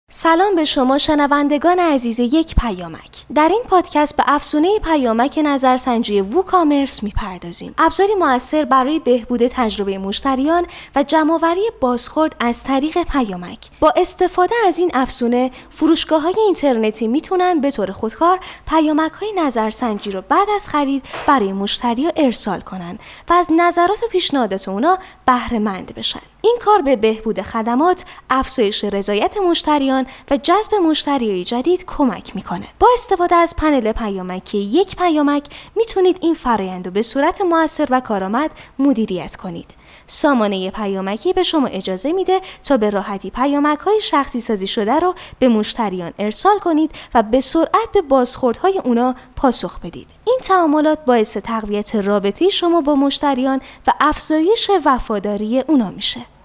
سلام به شما شنوندگان عزیز یک پیامک. در این پادکست به افزونه پیامک نظرسنجی ووکامرس میپردازیم. ابزاری مؤثر برای بهبود تجربه مشتریان و جمع‌آوری بازخورد از طریق پیامک. با استفاده از این افزونه، فروشگاه‌های اینترنتی میتونن به طور خودکار پیامک‌های نظرسنجی رو بعد از خرید برای مشتری‌ها ارسال کنن و از نظرات و پیشنهادات اونا بهره مند بشن. این کار به بهبود خدمات، افزایش رضایت مشتریان و جذب مشتریای جدید کمک میکنه. با استفاده از پنل پیامکی یک پیامک میتونید این فرآیند رو به صورت مؤثر و کارآمد مدیریت کنید. سامانه پیامکی به شما اجازه میده تا به راحتی پیامک‌های شخصی سازی شده رو به مشتریان ارسال کنید و به سرعت به بازخوردهای اونا پاسخ بدید. این تعاملات باعث تقویت رابطه شما با مشتریان و افزایش وفاداری اونا میشه.